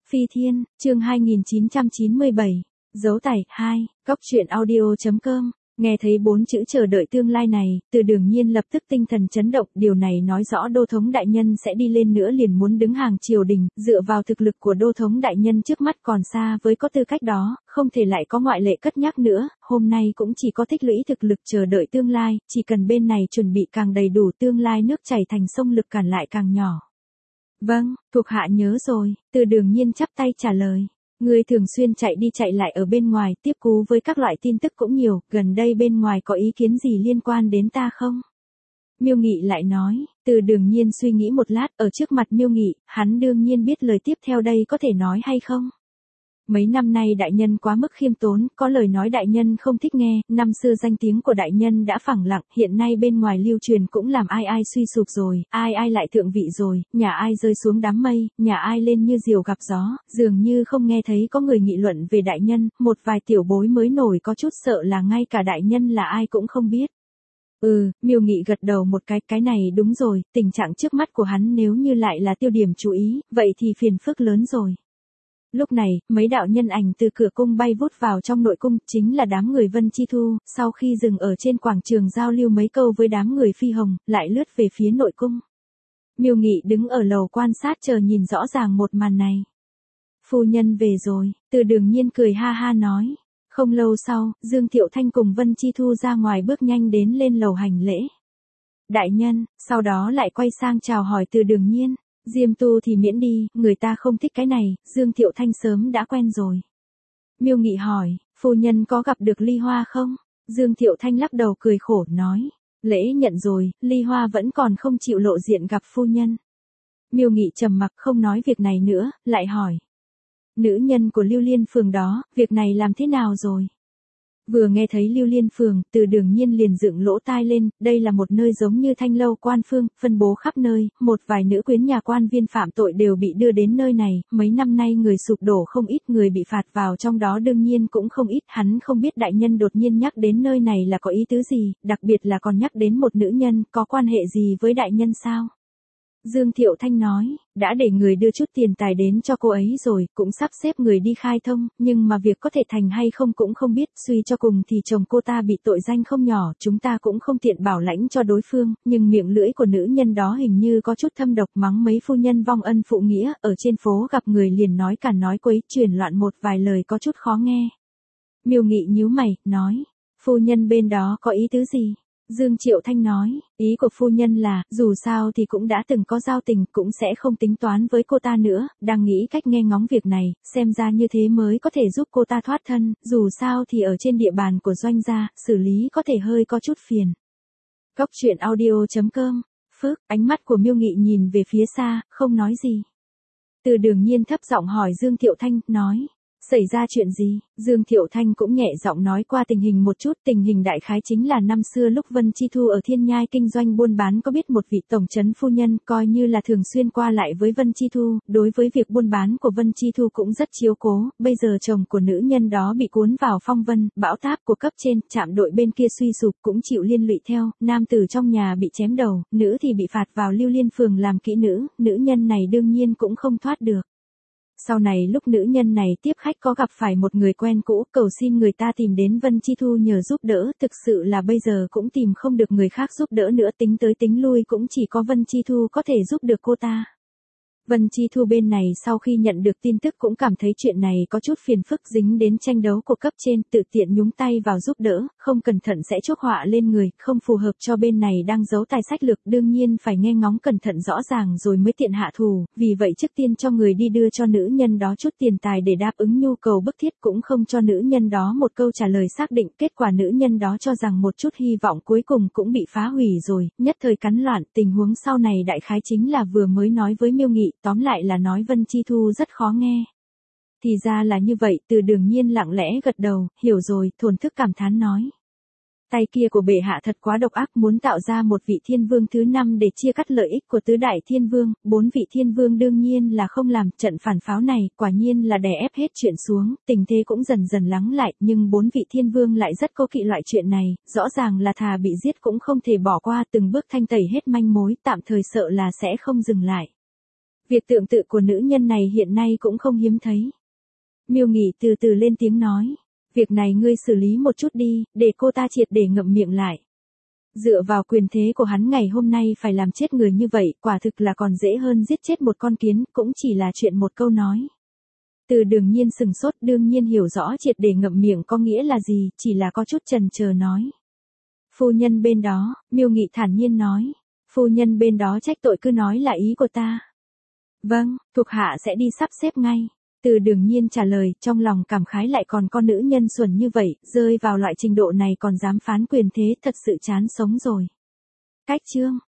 Phi Thiên, chương 2997, dấu tải 2, góc truyện audio.com. Nghe thấy 4 chữ chờ đợi tương lai này, Từ Đường Nhiên lập tức tinh thần chấn động, điều này nói rõ Đô thống đại nhân sẽ đi lên nữa liền muốn đứng hàng triều đình, dựa vào thực lực của Đô thống đại nhân trước mắt còn xa với có tư cách đó, không thể lại có ngoại lệ cất nhắc nữa, hôm nay cũng chỉ có tích lũy thực lực chờ đợi tương lai, chỉ cần bên này chuẩn bị càng đầy đủ tương lai nước chảy thành sông lực cản lại càng nhỏ. Vâng, thuộc hạ nhớ rồi, Từ Đường Nhiên chắp tay trả lời. Người thường xuyên chạy đi chạy lại ở bên ngoài, tiếp cú với các loại tin tức cũng nhiều, gần đây bên ngoài có ý kiến gì liên quan đến ta không? Miêu Nghị lại nói, Từ Đường Nhiên suy nghĩ một lát, ở trước mặt Miêu Nghị, hắn đương nhiên biết lời tiếp theo đây có thể nói hay không. Mấy năm nay đại nhân quá mức khiêm tốn, có lời nói đại nhân không thích nghe, năm xưa danh tiếng của đại nhân đã phẳng lặng, hiện nay bên ngoài lưu truyền cũng làm ai ai suy sụp rồi, ai ai lại thượng vị rồi, nhà ai rơi xuống đám mây, nhà ai lên như diều gặp gió, dường như không nghe thấy có người nghị luận về đại nhân, một vài tiểu bối mới nổi có chút sợ là ngay cả đại nhân là ai cũng không biết. Miêu Nghị gật đầu một cái này đúng rồi, tình trạng trước mắt của hắn nếu như lại là tiêu điểm chú ý, vậy thì phiền phức lớn rồi. Lúc này, mấy đạo nhân ảnh từ cửa cung bay vút vào trong nội cung, chính là đám người Vân Chi Thu, sau khi dừng ở trên quảng trường giao lưu mấy câu với đám người Phi Hồng, lại lướt về phía nội cung. Miêu Nghị đứng ở lầu quan sát chờ nhìn rõ ràng một màn này. Phu nhân về rồi, Từ Đường Nhiên cười ha ha nói. Không lâu sau, Dương Thiệu Thanh cùng Vân Chi Thu ra ngoài bước nhanh đến lên lầu hành lễ. Đại nhân, sau đó lại quay sang chào hỏi Từ Đường Nhiên. Diêm tu thì miễn đi, người ta không thích cái này, Dương Thiệu Thanh sớm đã quen rồi. Miêu Nghị hỏi, phu nhân có gặp được Ly Hoa không? Dương Thiệu Thanh lắc đầu cười khổ nói, lễ nhận rồi, Ly Hoa vẫn còn không chịu lộ diện gặp phu nhân. Miêu Nghị trầm mặc không nói việc này nữa, lại hỏi. Nữ nhân của Lưu Liên Phường đó, việc này làm thế nào rồi? Vừa nghe thấy Lưu Liên Phường, Từ Đường Nhiên liền dựng lỗ tai lên, đây là một nơi giống như thanh lâu quan phương, phân bố khắp nơi, một vài nữ quyến nhà quan viên phạm tội đều bị đưa đến nơi này, mấy năm nay người sụp đổ không ít, người bị phạt vào trong đó đương nhiên cũng không ít, hắn không biết đại nhân đột nhiên nhắc đến nơi này là có ý tứ gì, đặc biệt là còn nhắc đến một nữ nhân, có quan hệ gì với đại nhân sao? Dương Thiệu Thanh nói, đã để người đưa chút tiền tài đến cho cô ấy rồi, cũng sắp xếp người đi khai thông, nhưng mà việc có thể thành hay không cũng không biết, suy cho cùng thì chồng cô ta bị tội danh không nhỏ, chúng ta cũng không tiện bảo lãnh cho đối phương, nhưng miệng lưỡi của nữ nhân đó hình như có chút thâm độc, mắng mấy phu nhân vong ân phụ nghĩa, ở trên phố gặp người liền nói càn nói quấy, truyền loạn một vài lời có chút khó nghe. Miêu Nghị nhíu mày, nói, phu nhân bên đó có ý tứ gì? Dương Triệu Thanh nói, ý của phu nhân là, dù sao thì cũng đã từng có giao tình, cũng sẽ không tính toán với cô ta nữa, đang nghĩ cách nghe ngóng việc này, xem ra như thế mới có thể giúp cô ta thoát thân, dù sao thì ở trên địa bàn của doanh gia, xử lý có thể hơi có chút phiền. Góc truyện audio.com, Phước, ánh mắt của Miêu Nghị nhìn về phía xa, không nói gì. Từ Đường Nhiên thấp giọng hỏi Dương Thiệu Thanh, nói. Xảy ra chuyện gì? Dương Thiệu Thanh cũng nhẹ giọng nói qua tình hình một chút, tình hình đại khái chính là năm xưa lúc Vân Chi Thu ở Thiên Nhai kinh doanh buôn bán có biết một vị tổng trấn phu nhân, coi như là thường xuyên qua lại với Vân Chi Thu, đối với việc buôn bán của Vân Chi Thu cũng rất chiếu cố, bây giờ chồng của nữ nhân đó bị cuốn vào phong vân, bão táp của cấp trên, trạm đội bên kia suy sụp cũng chịu liên lụy theo, nam tử trong nhà bị chém đầu, nữ thì bị phạt vào Lưu Liên Phường làm kỹ nữ nhân này đương nhiên cũng không thoát được. Sau này lúc nữ nhân này tiếp khách có gặp phải một người quen cũ, cầu xin người ta tìm đến Vân Chi Thu nhờ giúp đỡ, thực sự là bây giờ cũng tìm không được người khác giúp đỡ nữa, tính tới tính lui cũng chỉ có Vân Chi Thu có thể giúp được cô ta. Vân Chi Thu bên này sau khi nhận được tin tức cũng cảm thấy chuyện này có chút phiền phức, dính đến tranh đấu của cấp trên, tự tiện nhúng tay vào giúp đỡ, không cẩn thận sẽ chuốc họa lên người, không phù hợp cho bên này đang giấu tài sách lược, đương nhiên phải nghe ngóng cẩn thận rõ ràng rồi mới tiện hạ thủ, vì vậy trước tiên cho người đi đưa cho nữ nhân đó chút tiền tài để đáp ứng nhu cầu bức thiết, cũng không cho nữ nhân đó một câu trả lời xác định, kết quả nữ nhân đó cho rằng một chút hy vọng cuối cùng cũng bị phá hủy rồi, nhất thời cắn loạn, tình huống sau này đại khái chính là vừa mới nói với Miêu Nghị, tóm lại là nói Vân Chi Thu rất khó nghe. Thì ra là như vậy, Từ Đường Nhiên lặng lẽ gật đầu, hiểu rồi, thổn thức cảm thán nói. Tay kia của bệ hạ thật quá độc ác, muốn tạo ra một vị thiên vương thứ 5 để chia cắt lợi ích của tứ đại thiên vương, 4 vị thiên vương đương nhiên là không làm, trận phản pháo này, quả nhiên là đè ép hết chuyện xuống, tình thế cũng dần dần lắng lại, nhưng 4 vị thiên vương lại rất cố kỵ loại chuyện này, rõ ràng là thà bị giết cũng không thể bỏ qua, từng bước thanh tẩy hết manh mối, tạm thời sợ là sẽ không dừng lại. Việc tượng tự của nữ nhân này hiện nay cũng không hiếm thấy. Miêu Nghị từ từ lên tiếng nói. Việc này ngươi xử lý một chút đi, để cô ta triệt để ngậm miệng lại. Dựa vào quyền thế của hắn ngày hôm nay phải làm chết người như vậy, quả thực là còn dễ hơn giết chết một con kiến, cũng chỉ là chuyện một câu nói. Từ Đường Nhiên sừng sốt, đương nhiên hiểu rõ triệt để ngậm miệng có nghĩa là gì, chỉ là có chút chần chờ nói. Phu nhân bên đó, Miêu Nghị thản nhiên nói. Phu nhân bên đó trách tội cứ nói là ý của ta. Vâng, thuộc hạ sẽ đi sắp xếp ngay. Từ Đường Nhiên trả lời, trong lòng cảm khái lại còn con nữ nhân xuẩn như vậy, rơi vào loại trình độ này còn dám phán quyền thế, thật sự chán sống rồi. Cách chương